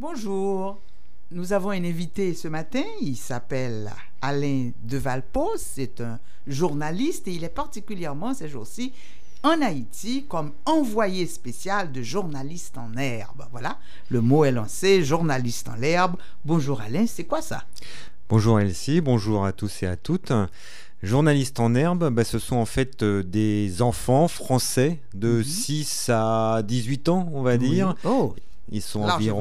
Bonjour, nous avons un invité ce matin, il s'appelle Alain Devalpos, c'est un journaliste et il est particulièrement ces jours-ci en Haïti comme envoyé spécial de Journalistes en herbe. Voilà, le mot est lancé, Journalistes en herbe. Bonjour Alain, c'est quoi ça? Bonjour Elsie, bonjour à tous et à toutes. Journalistes en herbe, ce sont en fait des enfants français de 6 à 18 ans, on va dire. Oh, ils sont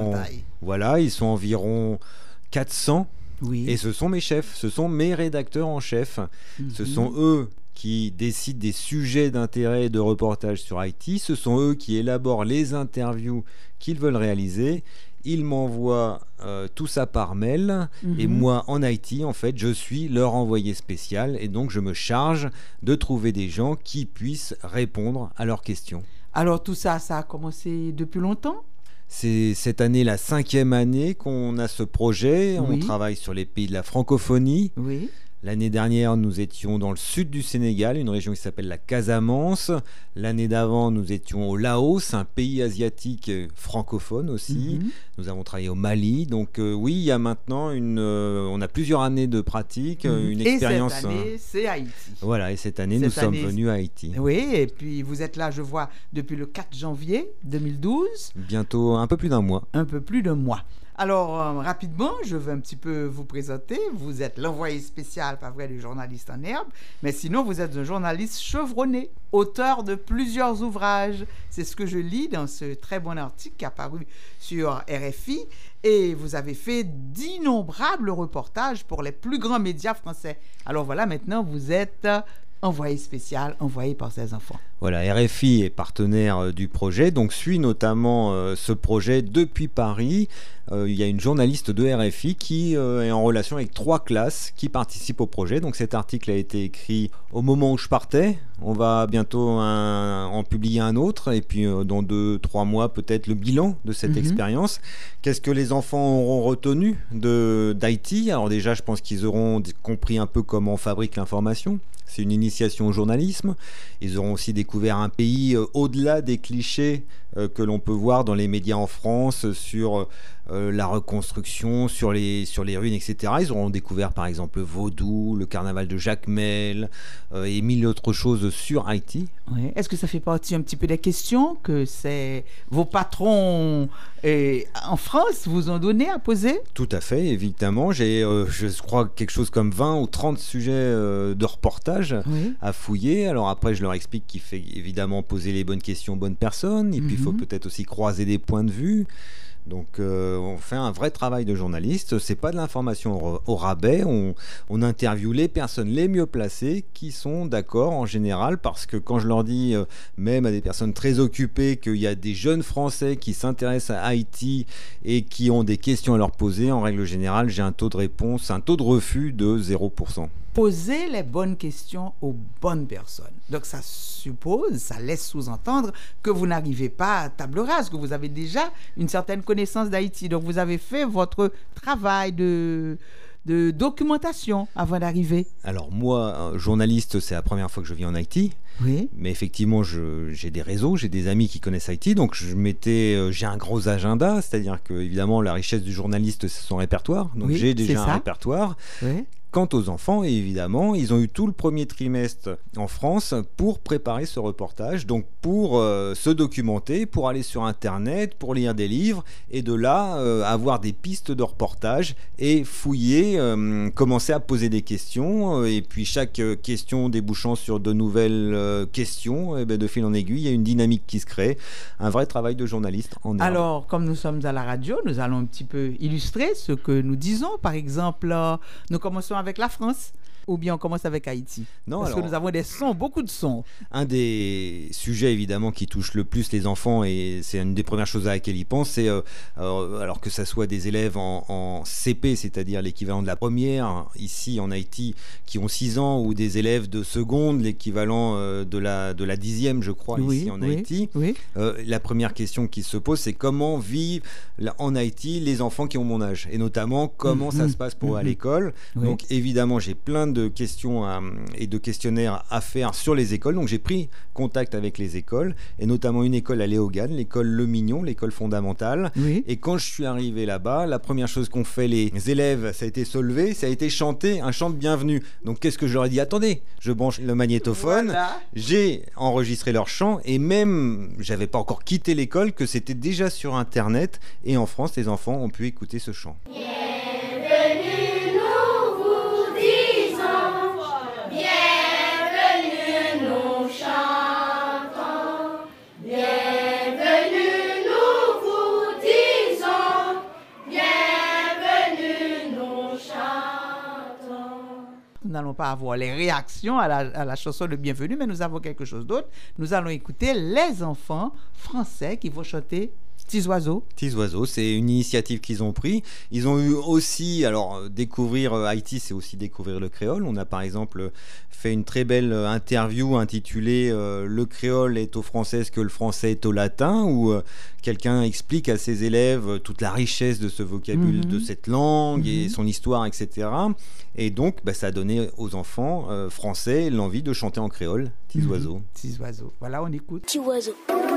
environ 400. Oui. Et ce sont mes chefs, ce sont mes rédacteurs en chef. Ce sont eux qui décident des sujets d'intérêt et de reportage sur Haïti. Ce sont eux qui élaborent les interviews qu'ils veulent réaliser. Ils m'envoient tout ça par mail. Et moi, en Haïti, en fait, je suis leur envoyé spécial. Et donc, je me charge de trouver des gens qui puissent répondre à leurs questions. Alors, tout ça, ça a commencé depuis longtemps? C'est cette année la 5e année qu'on a ce projet. Oui. On travaille sur les pays de la francophonie. Oui. L'année dernière, nous étions dans le sud du Sénégal, une région qui s'appelle la Casamance. L'année d'avant, nous étions au Laos, un pays asiatique francophone aussi. Nous avons travaillé au Mali. Donc oui, il y a maintenant on a plusieurs années de pratique, une expérience. Et cette année, c'est Haïti. Voilà, et cette année, nous sommes venus à Haïti. Oui, et puis vous êtes là, je vois, depuis le 4 janvier 2012. Bientôt un peu plus d'un mois. Un peu plus d'un mois. Alors, rapidement, je veux un petit peu vous présenter. Vous êtes l'envoyé spécial, pas vrai, du Journaliste en herbe, mais sinon, vous êtes un journaliste chevronné, auteur de plusieurs ouvrages. C'est ce que je lis dans ce très bon article qui est apparu sur RFI. Et vous avez fait d'innombrables reportages pour les plus grands médias français. Alors voilà, maintenant, vous êtes envoyé spécial, envoyé par ces enfants. Voilà, RFI est partenaire du projet, donc suit notamment ce projet depuis Paris. Il y a une journaliste de RFI qui est en relation avec 3 classes qui participent au projet. Donc cet article a été écrit au moment où je partais. On va bientôt en publier un autre et puis dans 2-3 mois peut-être le bilan de cette expérience. Qu'est-ce que les enfants auront retenu d'Haïti? Alors déjà, je pense qu'ils auront compris un peu comment on fabrique l'information. C'est une initiation au journalisme. Ils auront aussi découvert un pays au-delà des clichés que l'on peut voir dans les médias en France sur la reconstruction, sur les ruines, etc. Ils auront découvert par exemple le vaudou, le carnaval de Jacmel et mille autres choses sur Haïti. Oui. Est-ce que ça fait partie un petit peu des questions que vos patrons en France vous ont donné à poser? Tout à fait, évidemment. J'ai, je crois, quelque chose comme 20 ou 30 sujets de reportage à fouiller. Alors après, je leur explique qu'il fait évidemment poser les bonnes questions aux bonnes personnes. Et puis, il faut peut-être aussi croiser des points de vue. Donc on fait un vrai travail de journaliste, c'est pas de l'information au rabais, on interviewe les personnes les mieux placées qui sont d'accord en général, parce que quand je leur dis, même à des personnes très occupées, qu'il y a des jeunes Français qui s'intéressent à Haïti et qui ont des questions à leur poser, en règle générale, j'ai un taux de réponse, un taux de refus de 0%. Poser les bonnes questions aux bonnes personnes. Donc ça suppose, ça laisse sous-entendre que vous n'arrivez pas à table rase, que vous avez déjà une certaine connaissance d'Haïti. Donc vous avez fait votre travail de documentation avant d'arriver. Alors moi, journaliste, c'est la première fois que je vis en Haïti. Oui. Mais effectivement, j'ai des réseaux, j'ai des amis qui connaissent Haïti, donc j'ai un gros agenda, c'est-à-dire que évidemment la richesse du journaliste, c'est son répertoire. Donc j'ai déjà un répertoire. Oui. Quant aux enfants, évidemment, ils ont eu tout le premier trimestre en France pour préparer ce reportage, donc pour se documenter, pour aller sur Internet, pour lire des livres, et de là, avoir des pistes de reportage et fouiller, commencer à poser des questions, et puis chaque question débouchant sur de nouvelles questions, et de fil en aiguille, il y a une dynamique qui se crée, un vrai travail de journaliste en herbe. Alors, comme nous sommes à la radio, nous allons un petit peu illustrer ce que nous disons. Par exemple, nous commençons avec la France, ou bien on commence avec Haïti? Parce que nous avons des sons, beaucoup de sons. Un des sujets évidemment qui touche le plus les enfants, et c'est une des premières choses à laquelle ils pensent, c'est alors que ça soit des élèves en CP, c'est-à-dire l'équivalent de la première ici en Haïti, qui ont 6 ans, ou des élèves de seconde, l'équivalent de la 10e, je crois, ici en Haïti. La première question qui se pose, c'est comment vivent en Haïti les enfants qui ont mon âge, et notamment comment ça se passe pour eux à l'école. Donc évidemment, j'ai plein de questions et de questionnaires à faire sur les écoles. Donc j'ai pris contact avec les écoles, et notamment une école à Léogane, l'école Le Mignon, l'école fondamentale. Oui. Et quand je suis arrivé là-bas, la première chose qu'ont fait les élèves, ça a été se lever, ça a été chanter un chant de bienvenue. Donc qu'est-ce que je leur ai dit? Attendez, je branche le magnétophone, Voilà. j'ai enregistré leur chant, et même, j'avais pas encore quitté l'école, que c'était déjà sur Internet, et en France, les enfants ont pu écouter ce chant. Nous n'allons pas avoir les réactions à la chanson de Bienvenue, mais nous avons quelque chose d'autre. Nous allons écouter les enfants français qui vont chanter Petits oiseaux. Petits oiseaux, c'est une initiative qu'ils ont pris. Ils ont eu aussi, alors découvrir Haïti, c'est aussi découvrir le créole. On a par exemple fait une très belle interview intitulée Le créole est au français ce que le français est au latin, où quelqu'un explique à ses élèves toute la richesse de ce vocabulaire, de cette langue et son histoire, etc. Et donc, ça a donné aux enfants français l'envie de chanter en créole, Petits oiseaux. Petits oiseaux. Voilà, on écoute. Petit oiseau.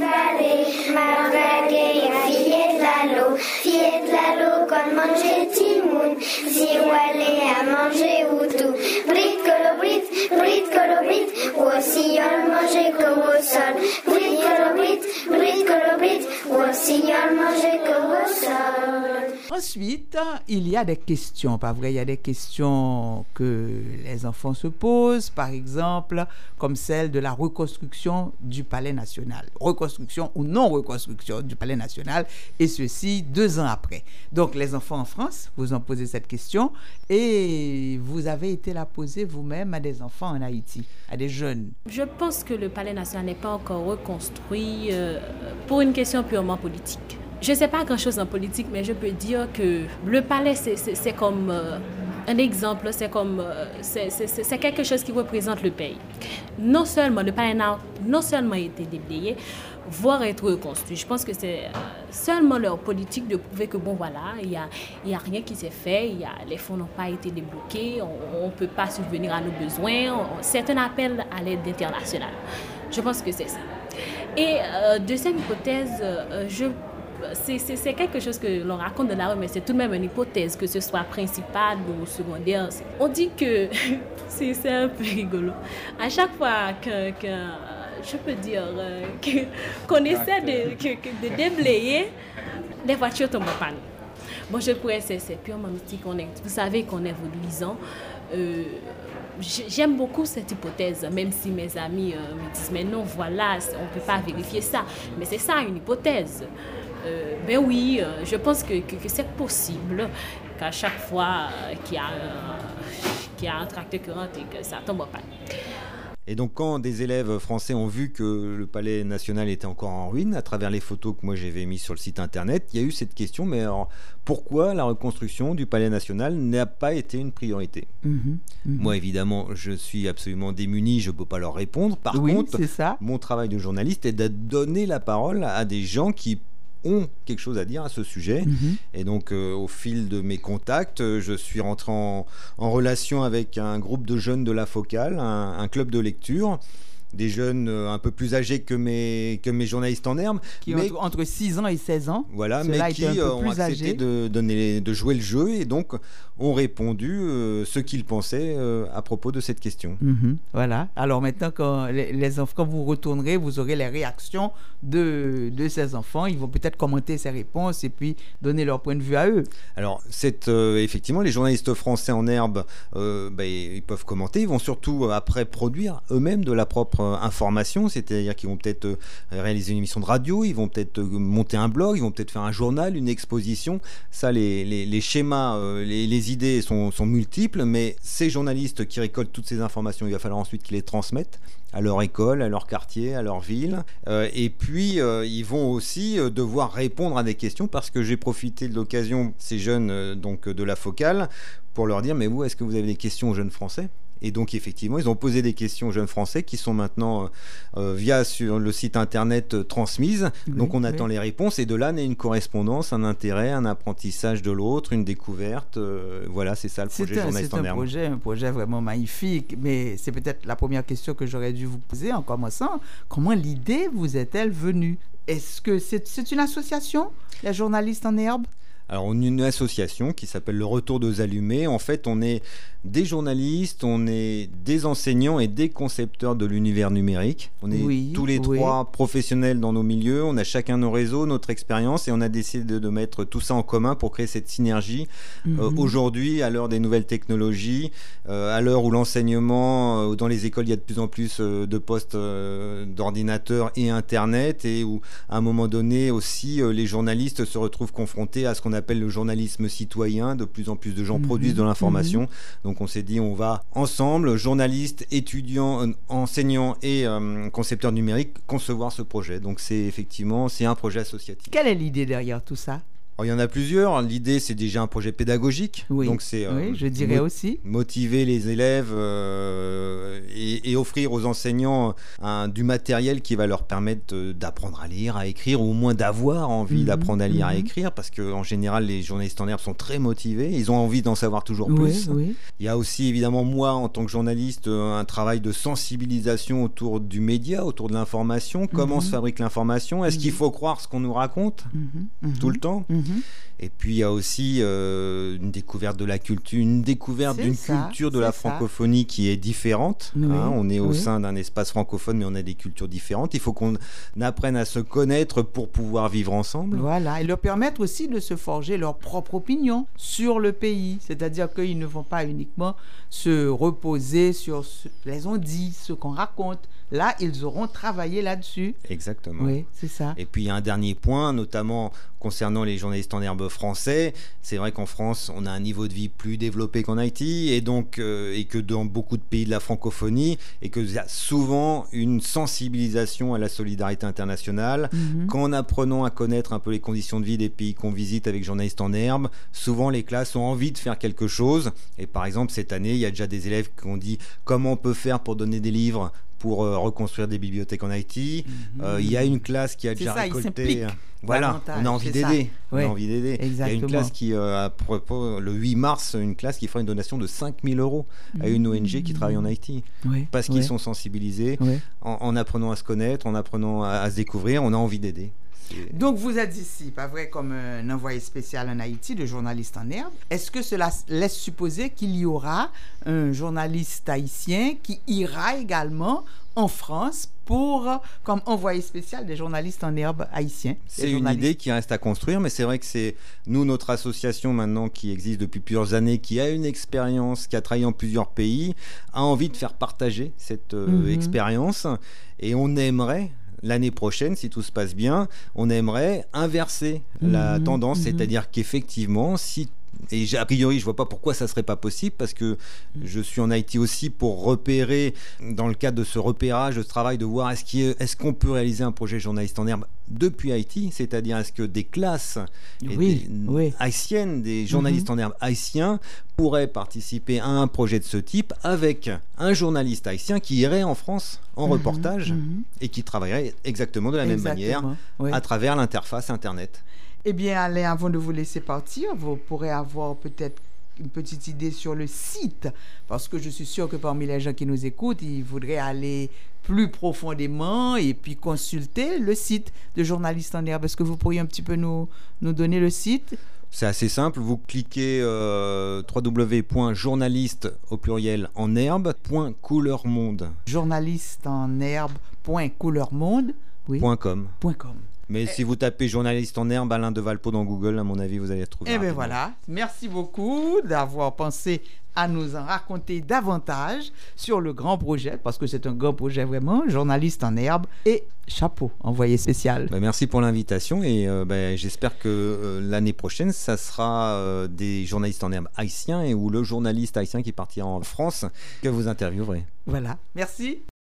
Fillette Lalo, con manger timoun, si ou aller à manger ou tout. Brit colobrit, ou aussi on manger comme au sol. Brit colobrit, ou aussi on manger comme au sol. Ensuite, il y a des questions, pas vrai? Il y a des questions que les enfants se posent, par exemple, comme celle de la reconstruction du Palais national. Reconstruction ou non reconstruction du Palais national, et ceci 2 ans après. Donc, les enfants en France, vous en posez cette question, et vous avez été la poser vous-même à des enfants en Haïti, à des jeunes. Je pense que le Palais national n'est pas encore reconstruit pour une question purement politique. Je ne sais pas grand-chose en politique, mais je peux dire que le palais, c'est comme un exemple, c'est quelque chose qui représente le pays. Non seulement le palais n'a non seulement été déblayé, voire être reconstruit. Je pense que c'est seulement leur politique de prouver que bon voilà, il y a rien qui s'est fait, les fonds n'ont pas été débloqués, on ne peut pas subvenir à nos besoins. C'est un appel à l'aide internationale. Je pense que c'est ça. Et deuxième hypothèse, c'est quelque chose que l'on raconte dans la rue, mais c'est tout de même une hypothèse, que ce soit principale ou secondaire. On dit que c'est un peu rigolo. À chaque fois que je peux dire qu'on essaie de déblayer, les voitures tombent en panne. Bon, je pourrais, c'est purement mystique. Vous savez qu'on est vaudouisant. J'aime beaucoup cette hypothèse, même si mes amis me disent mais non, voilà, on ne peut pas vérifier ça. Mais c'est ça, une hypothèse. Ben oui, je pense que c'est possible qu'à chaque fois qu'il y a un tracteur qui rentre et que ça tombe en panne. Et donc quand des élèves français ont vu que le Palais national était encore en ruine, à travers les photos que moi j'avais mises sur le site internet, il y a eu cette question, mais alors pourquoi la reconstruction du Palais national n'a pas été une priorité? Moi évidemment je suis absolument démuni, je ne peux pas leur répondre. Par contre, mon travail de journaliste est de donner la parole à des gens qui ont quelque chose à dire à ce sujet. Et donc au fil de mes contacts, je suis rentré en relation avec un groupe de jeunes de la Focale, un club de lecture, des jeunes un peu plus âgés que mes journalistes en herbe. Qui ont entre 6 ans et 16 ans. Voilà, mais qui ont accepté de jouer le jeu et donc ont répondu ce qu'ils pensaient à propos de cette question. Voilà. Alors maintenant, quand vous retournerez, vous aurez les réactions de ces enfants. Ils vont peut-être commenter ces réponses et puis donner leur point de vue à eux. Alors, effectivement, les journalistes français en herbe, ils peuvent commenter. Ils vont surtout après produire eux-mêmes de la propre information, c'est-à-dire qu'ils vont peut-être réaliser une émission de radio, ils vont peut-être monter un blog, ils vont peut-être faire un journal, une exposition. Ça, les schémas, les idées sont multiples, mais ces journalistes qui récoltent toutes ces informations, il va falloir ensuite qu'ils les transmettent à leur école, à leur quartier, à leur ville. Et puis, ils vont aussi devoir répondre à des questions, parce que j'ai profité de l'occasion, ces jeunes donc de la Focale, pour leur dire, mais vous, est-ce que vous avez des questions aux jeunes Français ? Et donc effectivement, ils ont posé des questions aux jeunes Français qui sont maintenant via sur le site internet transmises. Donc on attend les réponses et de là naît une correspondance, un intérêt, un apprentissage de l'autre, une découverte. Voilà, c'est ça le projet Journaliste en Herbe. C'est un projet vraiment magnifique, mais c'est peut-être la première question que j'aurais dû vous poser en commençant. Comment l'idée vous est-elle venue? Est-ce que c'est une association, les Journalistes en Herbe? Alors, on est une association qui s'appelle Le Retour d'Aux Allumés. En fait, on est des journalistes, on est des enseignants et des concepteurs de l'univers numérique. On est tous les trois professionnels dans nos milieux. On a chacun nos réseaux, notre expérience et on a décidé de mettre tout ça en commun pour créer cette synergie. Aujourd'hui, à l'heure des nouvelles technologies, à l'heure où l'enseignement, dans les écoles, il y a de plus en plus de postes d'ordinateurs et Internet et où, à un moment donné aussi, les journalistes se retrouvent confrontés à ce qu'on appelle le journalisme citoyen. De plus en plus de gens produisent de l'information. Donc on s'est dit, on va ensemble, journalistes, étudiants, enseignants et concepteurs numériques, concevoir ce projet. Donc c'est un projet associatif. Quelle est l'idée derrière tout ça? Alors, il y en a plusieurs. L'idée, c'est déjà un projet pédagogique. Donc c'est je dirais aussi motiver les élèves et offrir aux enseignants du matériel qui va leur permettre d'apprendre à lire, à écrire, ou au moins d'avoir envie d'apprendre à lire, à écrire, parce qu'en général, les journalistes en herbe sont très motivés. Ils ont envie d'en savoir toujours plus. Il y a aussi, évidemment, moi, en tant que journaliste, un travail de sensibilisation autour du média, autour de l'information. Comment se fabrique l'information? Est-ce qu'il faut croire ce qu'on nous raconte tout le temps? Et puis il y a aussi une découverte de la culture, une découverte d'une culture de la francophonie qui est différente. On est au sein d'un espace francophone, mais on a des cultures différentes. Il faut qu'on apprenne à se connaître pour pouvoir vivre ensemble. Voilà, et leur permettre aussi de se forger leur propre opinion sur le pays. C'est-à-dire qu'ils ne vont pas uniquement se reposer sur ce qu'ils ont dit, ce qu'on raconte. Là, ils auront travaillé là-dessus. Exactement. Oui, c'est ça. Et puis, il y a un dernier point, notamment concernant les journalistes en herbe français. C'est vrai qu'en France, on a un niveau de vie plus développé qu'en Haïti, et donc, et que dans beaucoup de pays de la francophonie, et qu'il y a souvent une sensibilisation à la solidarité internationale. Qu'en apprenant à connaître un peu les conditions de vie des pays qu'on visite avec journalistes en herbe, souvent les classes ont envie de faire quelque chose. Et par exemple, cette année, il y a déjà des élèves qui ont dit comment on peut faire pour donner des livres pour reconstruire des bibliothèques en Haïti. Il y a une classe qui a déjà récolté... Voilà, on a envie d'aider. On a envie d'aider. Il y a une classe qui, à propos, le 8 mars, une classe qui fera une donation de 5 000 € à une ONG qui travaille en Haïti. Parce qu'ils sont sensibilisés. En apprenant à se connaître, en apprenant à se découvrir, on a envie d'aider. Donc vous êtes ici, pas vrai, comme un envoyé spécial en Haïti de journaliste en herbe. Est-ce que cela laisse supposer qu'il y aura un journaliste haïtien qui ira également en France comme envoyé spécial des journalistes en herbe haïtiens? C'est une idée qui reste à construire, mais c'est vrai que c'est nous, notre association maintenant qui existe depuis plusieurs années, qui a une expérience, qui a travaillé en plusieurs pays, a envie de faire partager cette expérience, et on aimerait... L'année prochaine, si tout se passe bien, on aimerait inverser la tendance, c'est-à-dire qu'effectivement, et a priori, je ne vois pas pourquoi ça ne serait pas possible, parce que je suis en Haïti aussi pour repérer, dans le cadre de ce repérage, de ce travail, de voir est-ce qu'on peut réaliser un projet journaliste en herbe depuis Haïti, c'est-à-dire est-ce que des classes haïtiennes, des journalistes en herbe haïtiens pourraient participer à un projet de ce type avec un journaliste haïtien qui irait en France en reportage et qui travaillerait exactement de la même manière à travers l'interface Internet. Eh bien, Alain, avant de vous laisser partir, vous pourrez avoir peut-être une petite idée sur le site, parce que je suis sûre que parmi les gens qui nous écoutent, ils voudraient aller plus profondément et puis consulter le site de Journalistes en herbe. Est-ce que vous pourriez un petit peu nous donner le site? C'est assez simple, vous cliquez www.journaliste au pluriel en herbe.couleurmonde. journalistesenherbe.couleurmonde.com. Mais si vous tapez journaliste en herbe Alain de Valpo dans Google, à mon avis, vous allez trouver. Eh bien voilà, merci beaucoup d'avoir pensé à nous en raconter davantage sur le grand projet, parce que c'est un grand projet vraiment, journaliste en herbe, et chapeau, envoyé spécial. Merci pour l'invitation, et j'espère que l'année prochaine, ça sera des journalistes en herbe haïtiens, ou le journaliste haïtien qui partira en France que vous interviewerez. Voilà, merci.